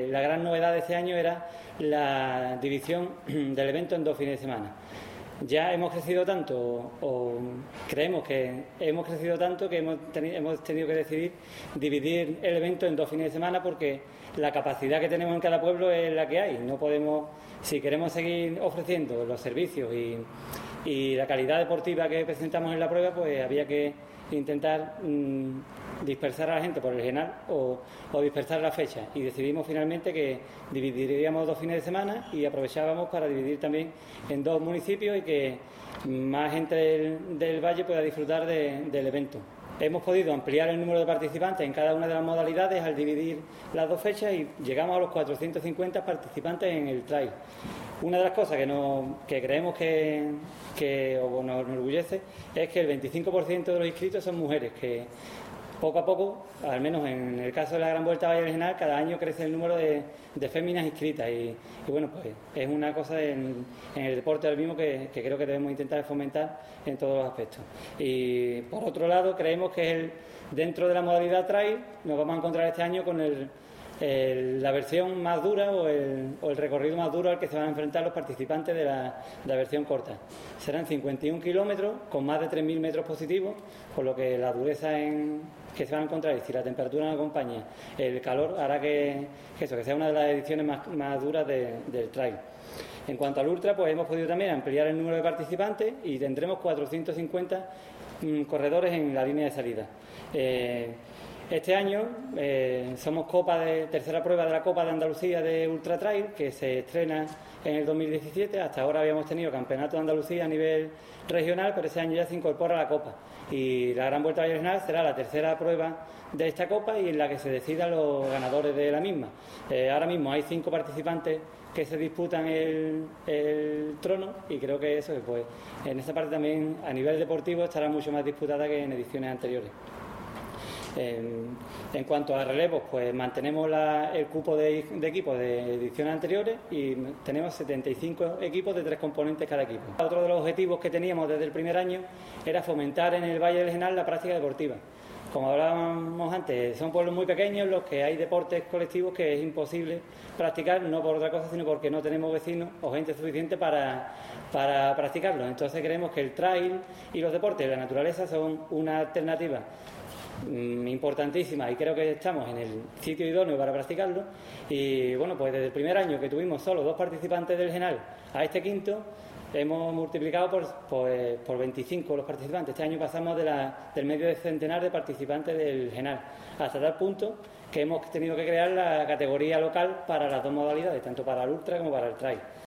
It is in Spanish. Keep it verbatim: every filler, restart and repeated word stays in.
la gran novedad de este año era la división del evento en dos fines de semana. Ya hemos crecido tanto, o creemos que hemos crecido tanto, que hemos, teni hemos tenido que decidir dividir el evento en dos fines de semana, porque la capacidad que tenemos en cada pueblo es la que hay. No podemos, si queremos seguir ofreciendo los servicios y, y la calidad deportiva que presentamos en la prueba, pues había que intentar mmm, dispersar a la gente por el Genal o, o dispersar la fecha, y decidimos finalmente que dividiríamos dos fines de semana y aprovechábamos para dividir también en dos municipios y que más gente del, del valle pueda disfrutar de, del evento. Hemos podido ampliar el número de participantes en cada una de las modalidades al dividir las dos fechas y llegamos a los cuatrocientos cincuenta participantes en el trail. Una de las cosas que, no, que creemos que, que o nos enorgullece es que el veinticinco por ciento de los inscritos son mujeres, que poco a poco, al menos en el caso de la Gran Vuelta a Valle del Genal, cada año crece el número de, de féminas inscritas y, y bueno, pues es una cosa en, en el deporte ahora mismo que, que creo que debemos intentar fomentar en todos los aspectos. Y por otro lado, creemos que el, dentro de la modalidad trail nos vamos a encontrar este año con el, el, la versión más dura o el, o el recorrido más duro al que se van a enfrentar los participantes de la, de la versión corta. Serán cincuenta y un kilómetros con más de tres mil metros positivos, por lo que la dureza en, que se van a encontrar, y si la temperatura no acompaña, el calor hará que, que eso, que sea una de las ediciones más, más duras de, del trail. En cuanto al ultra, pues hemos podido también ampliar el número de participantes y tendremos cuatrocientos cincuenta mmm, corredores en la línea de salida. Eh, Este año eh, somos copa de tercera prueba de la Copa de Andalucía de Ultra Trail, que se estrena en el dos mil diecisiete. Hasta ahora habíamos tenido campeonato de Andalucía a nivel regional, pero ese año ya se incorpora a la Copa. Y la Gran Vuelta a Valle del Genal será la tercera prueba de esta Copa y en la que se decidan los ganadores de la misma. Eh, ahora mismo hay cinco participantes que se disputan el, el trono, y creo que eso, pues en esa parte también a nivel deportivo estará mucho más disputada que en ediciones anteriores. En, en cuanto a relevos, pues mantenemos la, el cupo de, de equipos de ediciones anteriores y tenemos setenta y cinco equipos de tres componentes cada equipo. Otro de los objetivos que teníamos desde el primer año era fomentar en el Valle del Genal la práctica deportiva. Como hablábamos antes, son pueblos muy pequeños en los que hay deportes colectivos que es imposible practicar, no por otra cosa, sino porque no tenemos vecinos o gente suficiente para, para practicarlos. Entonces creemos que el trail y los deportes de la naturaleza son una alternativa importantísima, y creo que estamos en el sitio idóneo para practicarlo. Y bueno, pues desde el primer año que tuvimos solo dos participantes del Genal a este quinto, hemos multiplicado por, por, por veinticinco los participantes. Este año pasamos de la, del medio de centenar de participantes del Genal, hasta tal punto que hemos tenido que crear la categoría local para las dos modalidades, tanto para el ultra como para el trail.